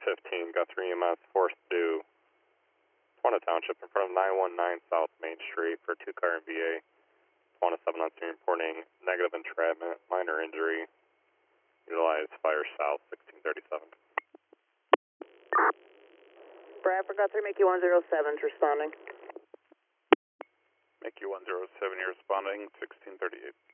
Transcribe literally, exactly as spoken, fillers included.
fifteen, Guthrie E M S, force to Twana Township in front of nine one nine South Main Street for two car M V A. Twana seven on scene reporting negative entrapment, minor injury. Utilize fire south, sixteen thirty-seven. Bradford Guthrie, make you one zero seven, responding. Make you one zero seven, you're responding, sixteen thirty-eight.